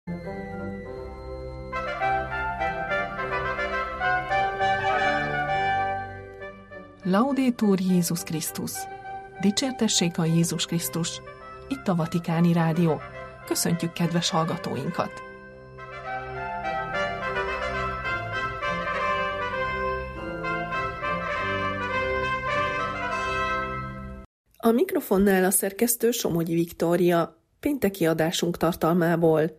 Laudetur Jézus Krisztus! Dicsértessék a Jézus Krisztus! Itt a Vatikáni Rádió. Köszöntjük kedves hallgatóinkat! A mikrofonnál a szerkesztő Somogyi Viktória, pénteki adásunk tartalmából.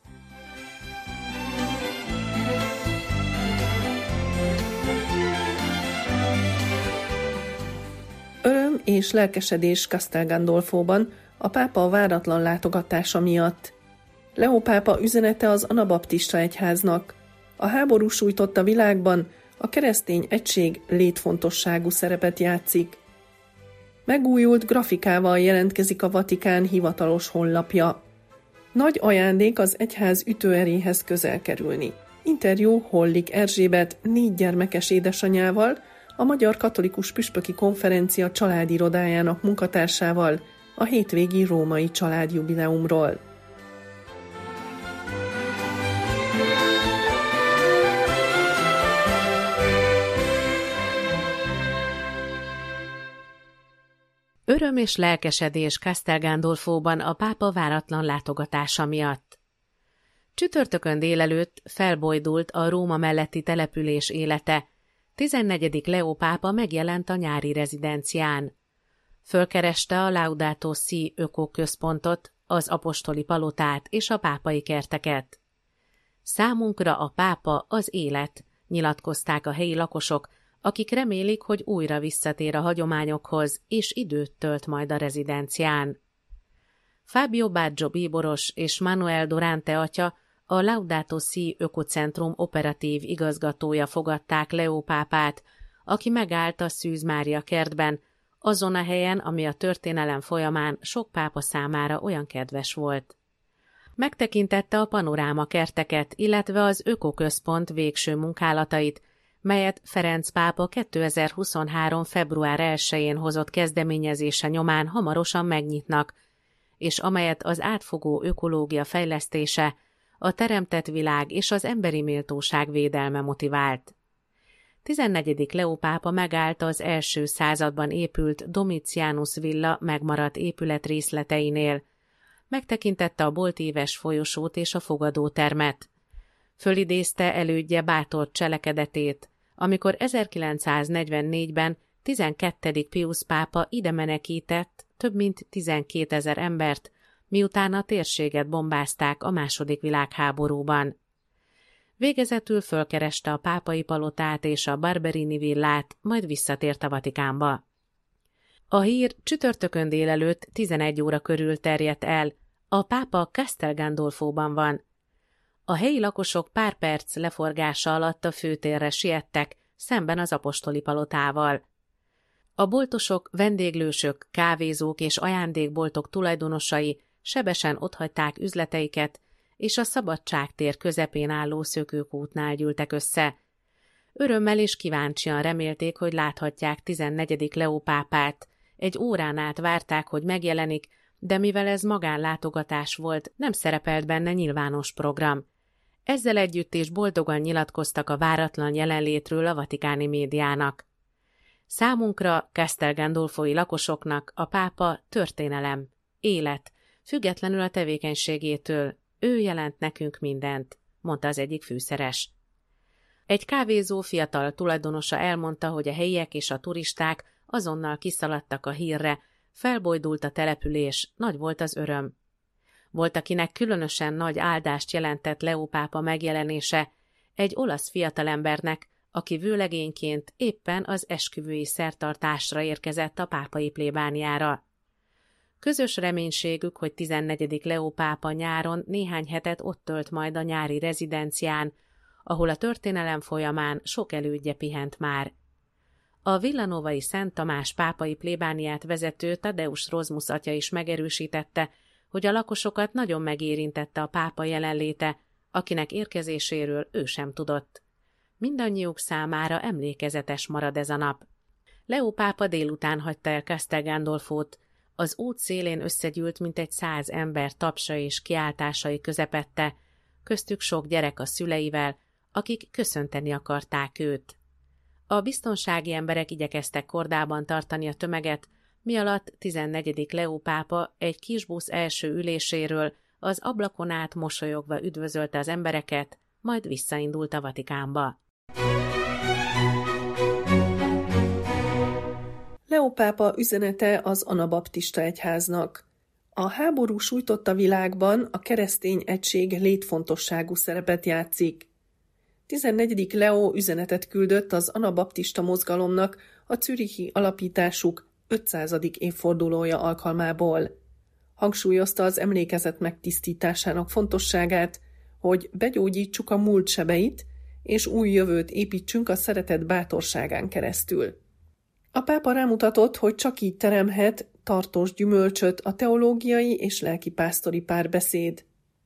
Öröm és lelkesedés Castel Gandolfóban a pápa váratlan látogatása miatt. Leó pápa üzenete az Anabaptista egyháznak. A háború sújtotta világban a keresztény egység létfontosságú szerepet játszik. Megújult grafikával jelentkezik a Vatikán hivatalos honlapja. Nagy ajándék az egyház ütőeréhez közel kerülni. Interjú Hollik Erzsébet 4 gyermekes édesanyával, a Magyar Katolikus Püspöki Konferencia családirodájának munkatársával a hétvégi római családjubileumról. Öröm és lelkesedés Castel Gandolfóban a pápa váratlan látogatása miatt. Csütörtökön délelőtt felbojdult a Róma melletti település élete. 14. Leó pápa megjelent a nyári rezidencián. Fölkereste a Laudato Si ökoközpontot, az apostoli palotát és a pápai kerteket. Számunkra a pápa az élet, nyilatkozták a helyi lakosok, akik remélik, hogy újra visszatér a hagyományokhoz, és időt tölt majd a rezidencián. Fábio Baggio bíboros és Manuel Durante atya, a Laudato Si ökocentrum operatív igazgatója fogadták Leó pápát, aki megállt a Szűz Mária kertben, azon a helyen, ami a történelem folyamán sok pápa számára olyan kedves volt. Megtekintette a panoráma kerteket, illetve az ökoközpont végső munkálatait, melyet Ferenc pápa 2023. február 1-én hozott kezdeményezése nyomán hamarosan megnyitnak, és amelyet az átfogó ökológia fejlesztése, a teremtett világ és az emberi méltóság védelme motivált. 14. Leó pápa megállt az első században épült Domitianus villa megmaradt épületrészleteinél, megtekintette a boltíves folyosót és a fogadótermet. Fölidézte elődje bátor cselekedetét, amikor 1944-ben 12. Piusz pápa ide menekített több mint 12 000 embert, miután a térséget bombázták a II. Világháborúban. Végezetül fölkereste a pápai palotát és a Barberini villát, majd visszatért a Vatikánba. A hír csütörtökön délelőtt 11 óra körül terjedt el, a pápa Castel Gandolfóban van. A helyi lakosok pár perc leforgása alatt a főtérre siettek, szemben az apostoli palotával. A boltosok, vendéglősök, kávézók és ajándékboltok tulajdonosai sebesen otthagyták üzleteiket, és a Szabadságtér közepén álló szökőkútnál gyűltek össze. Örömmel és kíváncsian remélték, hogy láthatják 14. Leó pápát. Egy órán át várták, hogy megjelenik, de mivel ez magánlátogatás volt, nem szerepelt benne nyilvános program. Ezzel együtt is boldogan nyilatkoztak a váratlan jelenlétről a vatikáni médiának. Számunkra, Castel Gandolfói lakosoknak a pápa történelem, élet, függetlenül a tevékenységétől, ő jelent nekünk mindent, mondta az egyik fűszeres. Egy kávézó fiatal tulajdonosa elmondta, hogy a helyiek és a turisták azonnal kiszaladtak a hírre, felbojdult a település, nagy volt az öröm. Volt, akinek különösen nagy áldást jelentett Leó pápa megjelenése, egy olasz fiatalembernek, aki vőlegényként éppen az esküvői szertartásra érkezett a pápai plébániára. Közös reménységük, hogy 14. Leó pápa nyáron néhány hetet ott tölt majd a nyári rezidencián, ahol a történelem folyamán sok elődje pihent már. A villanovai Szent Tamás pápai plébániát vezető Tadeusz Rozmus atya is megerősítette, hogy a lakosokat nagyon megérintette a pápa jelenléte, akinek érkezéséről ő sem tudott. Mindannyiuk számára emlékezetes marad ez a nap. Leó pápa délután hagyta el Castel Gandolfót, az út szélén összegyűlt mintegy 100 ember tapsa és kiáltásai közepette, köztük sok gyerek a szüleivel, akik köszönteni akarták őt. A biztonsági emberek igyekeztek kordában tartani a tömeget, mi alatt 14. Leó pápa egy kis busz első üléséről az ablakon át mosolyogva üdvözölte az embereket, majd visszaindult a Vatikánba. Leó pápa üzenete az anabaptista egyháznak. A háború sújtotta világban a keresztény egység létfontosságú szerepet játszik. 14. Leó üzenetet küldött az anabaptista mozgalomnak a zürichi alapításuk 500. évfordulója alkalmából. Hangsúlyozta az emlékezet megtisztításának fontosságát, hogy begyógyítsuk a múlt sebeit, és új jövőt építsünk a szeretet bátorságán keresztül. A pápa rámutatott, hogy csak így teremhet tartós gyümölcsöt a teológiai és lelkipásztori párbeszéd.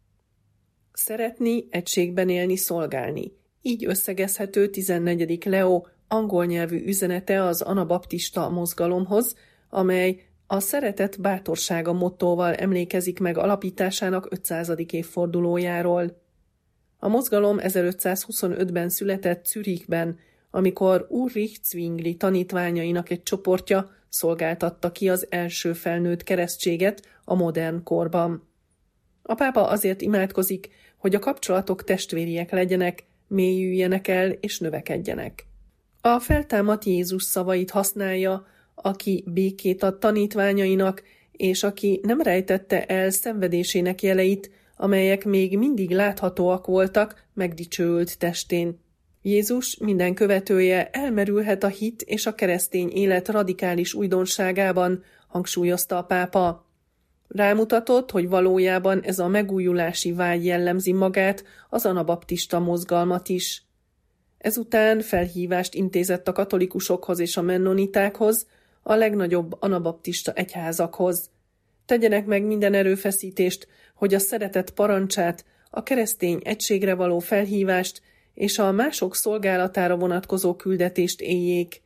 Szeretni, egységben élni, szolgálni. Így összegezhető 14. Leó angol nyelvű üzenete az anabaptista mozgalomhoz, amely a szeretet bátorsága mottóval emlékezik meg alapításának 500. évfordulójáról. A mozgalom 1525-ben született Zürichben, amikor Ulrich Zwingli tanítványainak egy csoportja szolgáltatta ki az első felnőtt keresztséget a modern korban. A pápa azért imádkozik, hogy a kapcsolatok testvériek legyenek, mélyüljenek el és növekedjenek. A feltámadt Jézus szavait használja, aki békét ad tanítványainak, és aki nem rejtette el szenvedésének jeleit, amelyek még mindig láthatóak voltak megdicsőült testén. Jézus minden követője elmerülhet a hit és a keresztény élet radikális újdonságában, hangsúlyozta a pápa. Rámutatott, hogy valójában ez a megújulási vágy jellemzi magát, az anabaptista mozgalmat is. Ezután felhívást intézett a katolikusokhoz és a mennonitákhoz, a legnagyobb anabaptista egyházakhoz. Tegyenek meg minden erőfeszítést, hogy a szeretet parancsát, a keresztény egységre való felhívást és a mások szolgálatára vonatkozó küldetést éljék.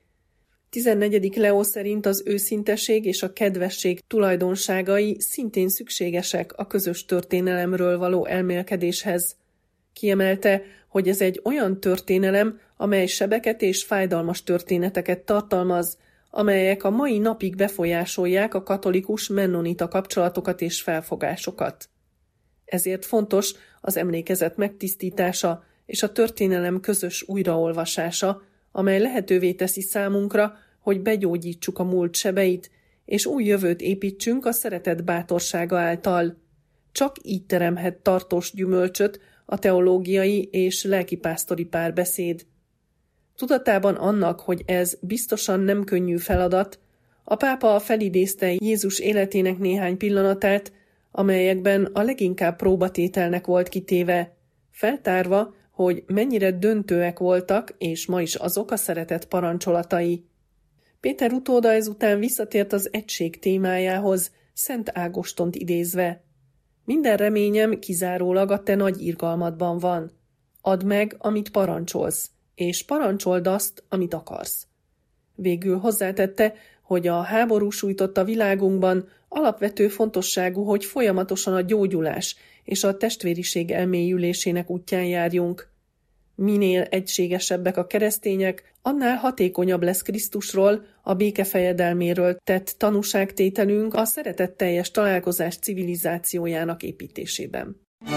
14. Leó szerint az őszinteség és a kedvesség tulajdonságai szintén szükségesek a közös történelemről való elmélkedéshez. Kiemelte, hogy ez egy olyan történelem, amely sebeket és fájdalmas történeteket tartalmaz, amelyek a mai napig befolyásolják a katolikus mennonita kapcsolatokat és felfogásokat. Ezért fontos az emlékezet megtisztítása és a történelem közös újraolvasása, amely lehetővé teszi számunkra, hogy begyógyítsuk a múlt sebeit, és új jövőt építsünk a szeretet bátorsága által. Csak így teremhet tartós gyümölcsöt a teológiai és lelkipásztori párbeszéd. Tudatában annak, hogy ez biztosan nem könnyű feladat, a pápa felidézte Jézus életének néhány pillanatát, amelyekben a leginkább próbatételnek volt kitéve, feltárva, hogy mennyire döntőek voltak, és ma is azok a szeretet parancsolatai. Péter utóda ezután visszatért az egység témájához, Szent Ágostont idézve. Minden reményem kizárólag a te nagy irgalmadban van. Add meg, amit parancsolsz, és parancsold azt, amit akarsz. Végül hozzátette, hogy a háború sújtotta világunkban alapvető fontosságú, hogy folyamatosan a gyógyulás és a testvériség elmélyülésének útján járjunk. Minél egységesebbek a keresztények, annál hatékonyabb lesz Krisztusról, a béke fejedelméről tett tanúságtételünk a szeretetteljes találkozás civilizációjának építésében.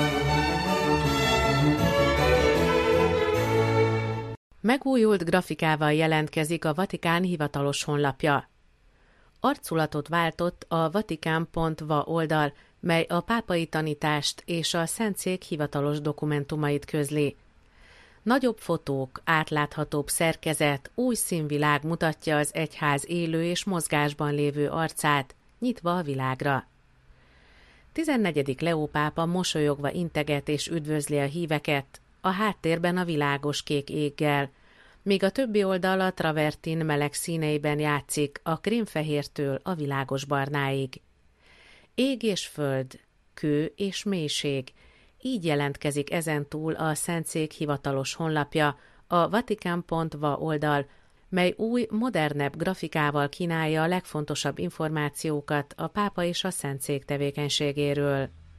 Megújult grafikával jelentkezik a Vatikán hivatalos honlapja. Arculatot váltott a vatikán.va oldal, mely a pápai tanítást és a Szentszék hivatalos dokumentumait közli. Nagyobb fotók, átláthatóbb szerkezet, új színvilág mutatja az egyház élő és mozgásban lévő arcát, nyitva a világra. 14. Leó pápa mosolyogva integet és üdvözli a híveket, a háttérben a világos kék éggel, míg a többi oldal a travertin meleg színeiben játszik, a krémfehértől a világos barnáig. Ég és föld, kő és mélység, így jelentkezik ezentúl a Szentszék hivatalos honlapja, a vatikán.va oldal, mely új, modernebb grafikával kínálja a legfontosabb információkat a pápa és a Szentszék tevékenységéről.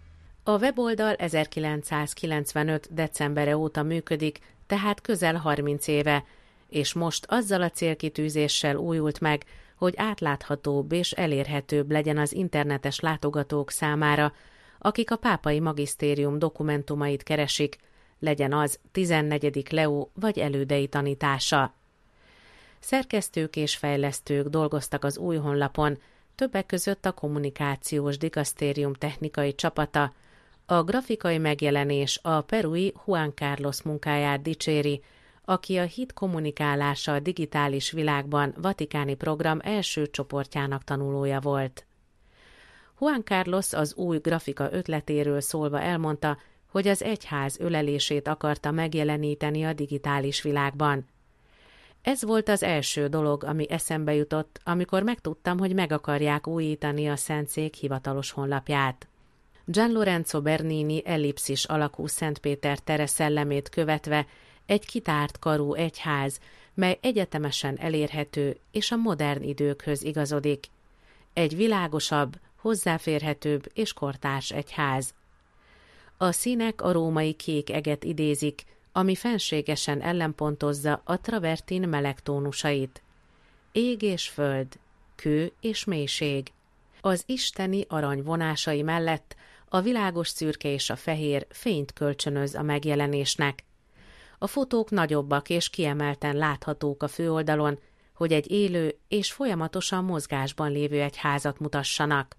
A weboldal 1995. decembere óta működik, tehát közel 30 éve, és most azzal a célkitűzéssel újult meg, hogy átláthatóbb és elérhetőbb legyen az internetes látogatók számára, akik a pápai magisztérium dokumentumait keresik, legyen az 14. Leó vagy elődei tanítása. Szerkesztők és fejlesztők dolgoztak az új honlapon, többek között a kommunikációs dikasztérium technikai csapata. A grafikai megjelenés a perui Juan Carlos munkáját dicséri, aki a hit kommunikálása a digitális világban vatikáni program első csoportjának tanulója volt. Juan Carlos az új grafika ötletéről szólva elmondta, hogy az egyház ölelését akarta megjeleníteni a digitális világban. Ez volt az első dolog, ami eszembe jutott, amikor megtudtam, hogy meg akarják újítani a Szentszék hivatalos honlapját. Gian Lorenzo Bernini ellipszis alakú Szentpéter tere szellemét követve egy kitárt karú egyház, mely egyetemesen elérhető és a modern időkhöz igazodik. Egy világosabb, hozzáférhetőbb és kortárs egyház. A színek a római kék eget idézik, ami fenségesen ellenpontozza a travertin meleg tónusait. Ég és föld, kő és mélység. Az isteni arany vonásai mellett a világos szürke és a fehér fényt kölcsönöz a megjelenésnek. A fotók nagyobbak és kiemelten láthatók a főoldalon, hogy egy élő és folyamatosan mozgásban lévő egyházat mutassanak.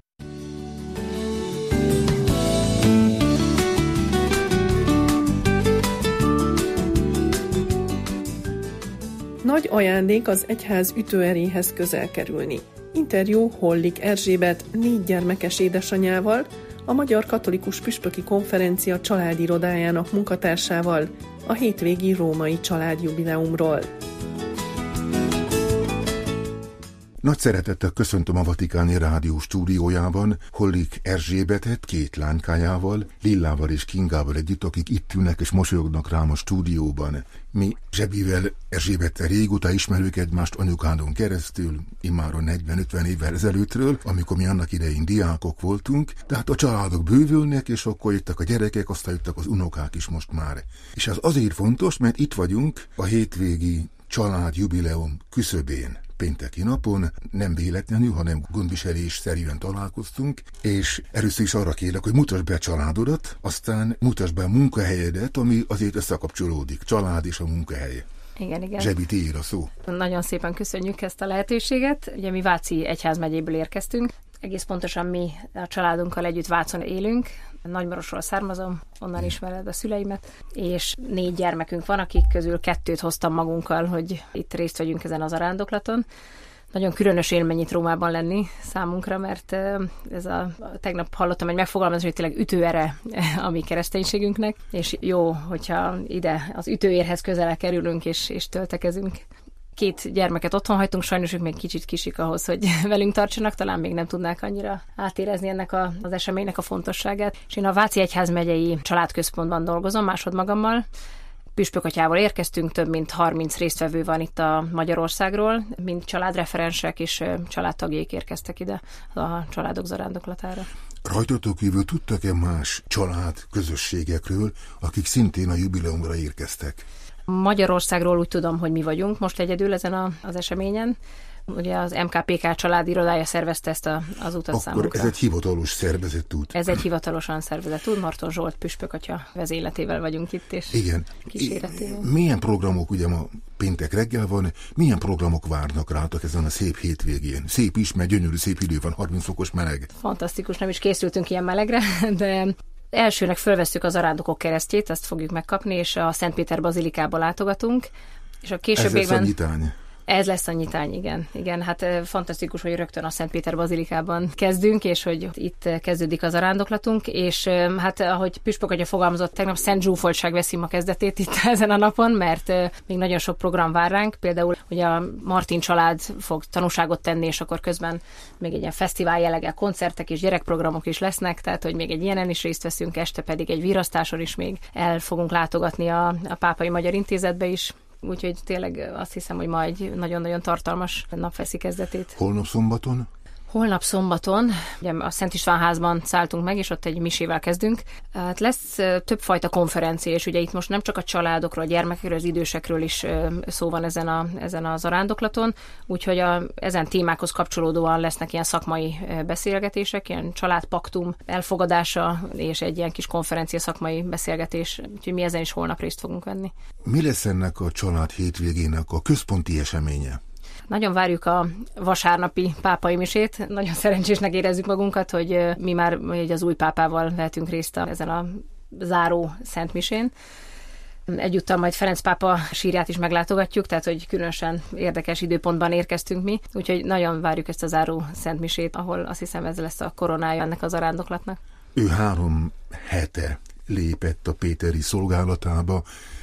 Nagy ajándék az egyház ütőeréhez közel kerülni. Interjú Hollik Erzsébet 4 gyermekes édesanyával, a Magyar Katolikus Püspöki Konferencia családirodájának munkatársával a hétvégi római családjubileumról. Nagy szeretettel köszöntöm a Vatikáni Rádió stúdiójában Hollik Erzsébetet 2 lánykájával, Lillával és Kingával együtt, akik itt ülnek és mosolyognak rám a stúdióban. Mi Zsebivel, Erzsébettel régóta ismerjük egymást anyukánon keresztül, immáron 40-50 évvel ezelőttről, amikor mi annak idején diákok voltunk, tehát a családok bővülnek, és akkor jöttek a gyerekek, aztán jöttek az unokák is most már. És ez azért fontos, mert itt vagyunk a hétvégi családjubileum küszöbén. Pénteki napon, nem véletlenül, hanem gondviselésszerűen találkoztunk, és először is arra kérlek, hogy mutasd be a családodat, aztán mutasd be a munkahelyedet, ami azért összekapcsolódik, család és a munkahely. Igen. Zsebi, tiéd a szó. Nagyon szépen köszönjük ezt a lehetőséget. Ugye mi Váci egyházmegyéből érkeztünk. Egész pontosan mi a családunkkal együtt Vácon élünk. Nagymarosról származom, onnan ismered a szüleimet, és 4 gyermekünk van, akik közül 2 hoztam magunkkal, hogy itt részt vegyünk ezen az zarándoklaton. Nagyon különös élmény itt Rómában lenni számunkra, mert tegnap hallottam egy megfogalmazást, hogy tényleg ütőere a mi kereszténységünknek, és jó, hogyha ide az ütőérhez közel kerülünk és töltekezünk. 2 gyermeket otthon hagytunk, sajnos ők még kicsit kisik ahhoz, hogy velünk tartsanak, talán még nem tudnák annyira átérezni ennek az eseménynek a fontosságát. És én a Váci Egyházmegyei Családközpontban dolgozom, másodmagammal. Püspökatyával érkeztünk, több mint 30 résztvevő van itt a Magyarországról, mind családreferensek és családtagjaik érkeztek ide a családok zarándoklatára. Rajtatok kívül tudtak-e más család közösségekről, akik szintén a jubileumra érkeztek? Magyarországról úgy tudom, hogy mi vagyunk most egyedül ezen az eseményen. Ugye az MKPK családirodája szervezte ezt az utat akkor számunkra. Akkor ez egy hivatalos szervezett út. Ez egy hivatalosan szervezett út. Marton Zsolt püspökatya vezényletével vagyunk itt, és igen. Kíséretével. Milyen programok, ugye ma péntek reggel van, milyen programok várnak rátok ezen a szép hétvégén? Szép is, mert gyönyörű szép idő van, 30 fokos meleg. Fantasztikus, nem is készültünk ilyen melegre, de elsőnek fölvesszük az arándokok keresztjét, azt fogjuk megkapni, és a Szentpéter bazilikába látogatunk. És a későbbiekben... Ez lesz a nyitány. Ez lesz a nyitány, igen. Hát fantasztikus, hogy rögtön a Szentpéter bazilikában kezdünk, és hogy itt kezdődik az zarándoklatunk, és hát ahogy püspökatya fogalmazott, tegnap Szent Zsúfoltság veszi a kezdetét itt ezen a napon, mert még nagyon sok program vár ránk, például ugye a Martin család fog tanúságot tenni, és akkor közben még egy ilyen fesztivál jelleggel koncertek és gyerekprogramok is lesznek, tehát hogy még egy ilyenen is részt veszünk, este pedig egy virasztáson is még el fogunk látogatni a Pápai Magyar Intézetbe is. Úgyhogy tényleg azt hiszem, hogy ma egy nagyon-nagyon tartalmas nap veszi kezdetét. Holnap szombaton? Holnap szombaton, ugye a Szent István házban szálltunk meg, és ott egy misével kezdünk. Hát lesz többfajta konferencia, és ugye itt most nem csak a családokról, a gyermekekről, az idősekről is szó van ezen a zarándoklaton, úgyhogy ezen témákhoz kapcsolódóan lesznek ilyen szakmai beszélgetések, ilyen családpaktum elfogadása, és egy ilyen kis konferencia szakmai beszélgetés, úgyhogy mi ezen is holnap részt fogunk venni. Mi lesz ennek a család hétvégének a központi eseménye? Nagyon várjuk a vasárnapi pápai misét. Nagyon szerencsésnek érezzük magunkat, hogy mi már az új pápával vehetünk részt ezen a záró szentmisén. Egyúttal majd Ferenc pápa sírját is meglátogatjuk, tehát hogy különösen érdekes időpontban érkeztünk mi. Úgyhogy nagyon várjuk ezt a záró szentmisét, ahol azt hiszem ez lesz a koronája ennek az zarándoklatnak. Ő 3 hete lépett a péteri szolgálatába.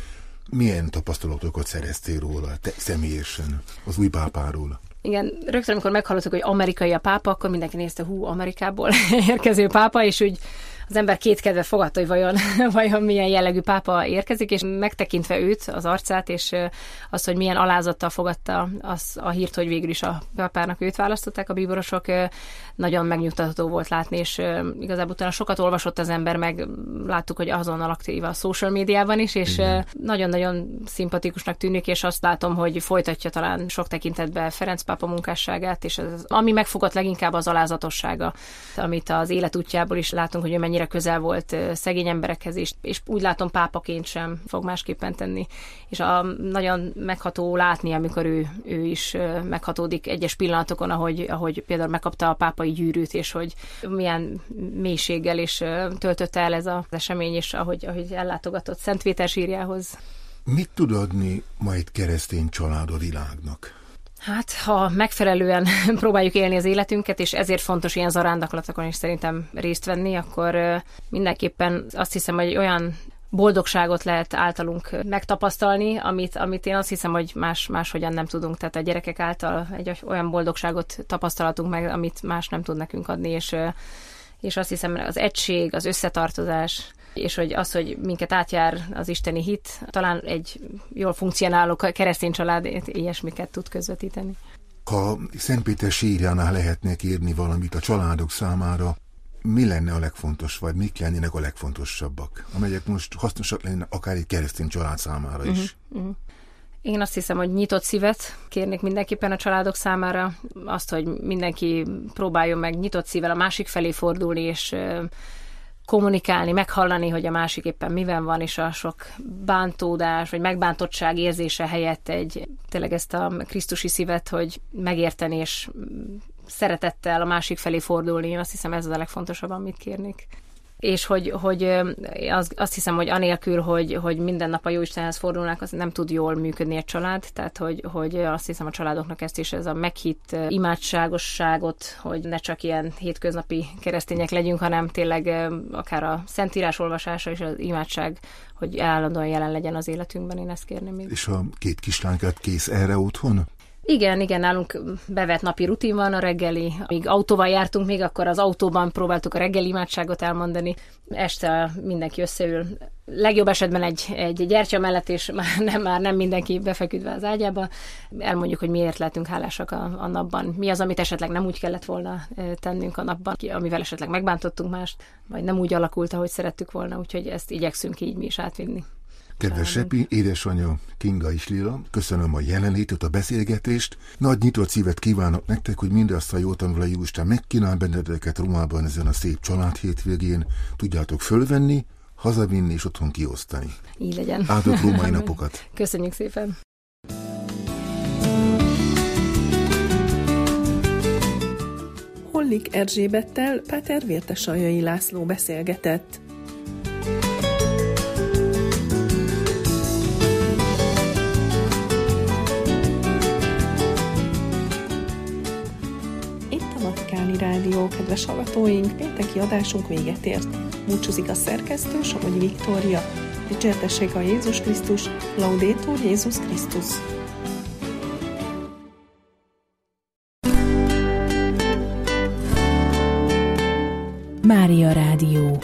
Milyen tapasztalatokat szereztél róla, te személyesen, az új pápáról? Igen, rögtön amikor meghallottuk, hogy amerikai a pápa, akkor mindenki nézte, Amerikából érkező pápa, és úgy az ember kétkedve fogadta, hogy vajon milyen jellegű pápa érkezik, és megtekintve őt, az arcát, és azt, hogy milyen alázattal fogadta a hírt, hogy végül is a pápának őt választották a bíborosok, nagyon megnyugtató volt látni, és igazából utána sokat olvasott az ember, meg láttuk, hogy azonnal aktív a social médiában is, és nagyon-nagyon szimpatikusnak tűnik, és azt látom, hogy folytatja talán sok tekintetben Ferenc pápa munkásságát, és ami megfogott leginkább az alázatossága, amit az életútjából is látunk, hogy ő mennyire közel volt szegény emberekhez is, és úgy látom, pápaként sem fog másképpen tenni. És nagyon megható látni, amikor ő is meghatódik egyes pillanatokon, ahogy például megkapta a pápai gyűrűt, és hogy milyen mélységgel is töltötte el ez az esemény, és ahogy ellátogatott Szent Péter sírjához. Mit tud adni majd keresztény család a világnak? Hát, ha megfelelően próbáljuk élni az életünket, és ezért fontos ilyen zarándoklatokon is szerintem részt venni, akkor mindenképpen azt hiszem, hogy olyan boldogságot lehet általunk megtapasztalni, amit én azt hiszem, hogy máshogyan nem tudunk. Tehát a gyerekek által egy olyan boldogságot tapasztalatunk meg, amit más nem tud nekünk adni, és azt hiszem, az egység, az összetartozás, és hogy minket átjár az isteni hit, talán egy jól funkcionáló keresztény család ilyesmiket tud közvetíteni. Ha Szent Péter sírjánál lehetne kérni valamit a családok számára, mi lenne a legfontos, vagy mik lennének a legfontosabbak, amelyek most hasznosak lennének akár egy keresztény család számára is? Én azt hiszem, hogy nyitott szívet kérnék mindenképpen a családok számára, azt, hogy mindenki próbáljon meg nyitott szívvel a másik felé fordulni, és kommunikálni, meghallani, hogy a másik éppen miben van, és a sok bántódás, vagy megbántottság érzése helyett tényleg ezt a krisztusi szívet, hogy megérteni, és szeretettel a másik felé fordulni. Én azt hiszem, ez az a legfontosabb, amit kérnék. És azt hiszem, hogy anélkül, hogy minden nap a Jóistenhez fordulnánk, az nem tud jól működni egy család, tehát hogy azt hiszem a családoknak ezt is, ez a meghitt imádságosságot, hogy ne csak ilyen hétköznapi keresztények legyünk, hanem tényleg akár a Szentírás olvasása és az imádság, hogy állandóan jelen legyen az életünkben, én ezt kérném még. És a 2 kislánykát kész erre otthon? Igen, nálunk bevett napi rutin van a reggeli. Míg autóval jártunk még, akkor az autóban próbáltuk a reggeli imádságot elmondani. Este mindenki összeül. Legjobb esetben egy gyertya mellett, és már nem mindenki befeküdve az ágyába. Elmondjuk, hogy miért lehetünk hálásak a napban. Mi az, amit esetleg nem úgy kellett volna tennünk a napban, amivel esetleg megbántottunk mást, vagy nem úgy alakult, ahogy szerettük volna, úgyhogy ezt igyekszünk így mi is átvinni. Kedves Epi, édesanyja Kinga is Lila, köszönöm a jelenlétet, a beszélgetést. Nagy nyitott szívet kívánok nektek, hogy mindazt a jót, amivel a Jóisten megkínál benneteket Rómában ezen a szép család hétvégén tudjátok fölvenni, hazavinni és otthon kiosztani. Így legyen. Áldott római napokat. Köszönjük szépen. Hollik Erzsébettel Páter Vértesaljai László beszélgetett. Rádió, kedves hallgatóink, pénteki adásunk véget ért. Búcsúzik a szerkesztő, Somogyi Viktória. Dicsértessék a Jézus Krisztus, Laudetur Jézus Krisztus. Mária Rádió.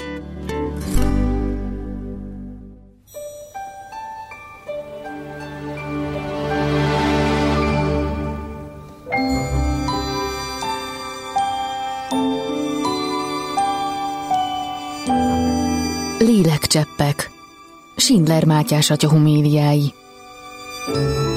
cseppek. Schindler Mátyás atya homéliái.